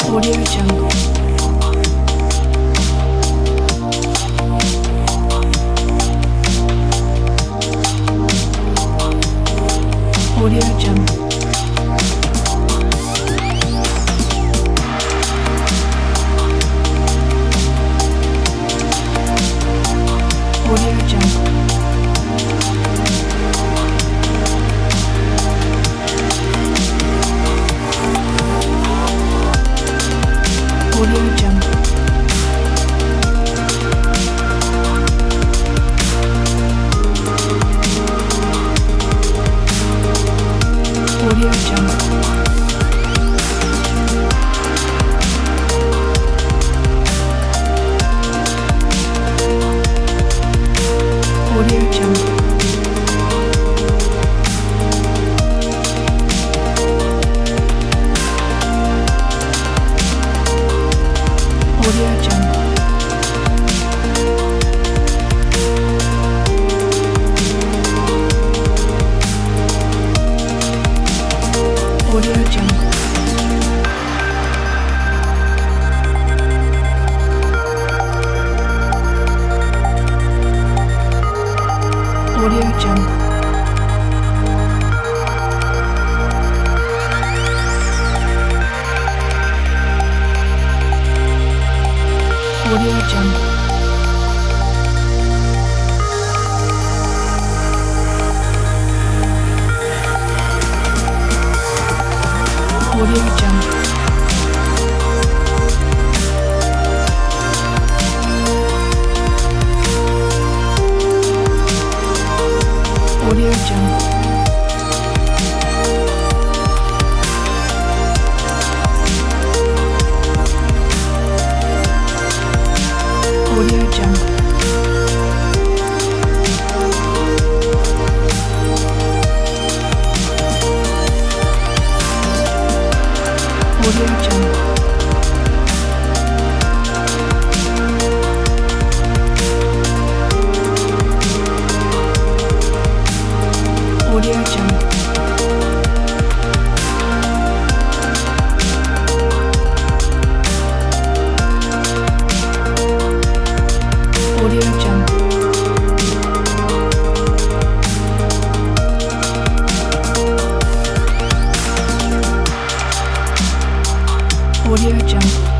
Audio Jungle. Audio Jungle. Audio Jungle. Audio Jungle. Audio Jungle. Audio Jungle. Audio Jungle. Audio Jungle. Audio Jungle. Audio Jungle. Audio Jungle. Audio Jungle. Audio Jungle. Audio Jungle. Audio Jungle. Audio Jungle. Audio Jungle.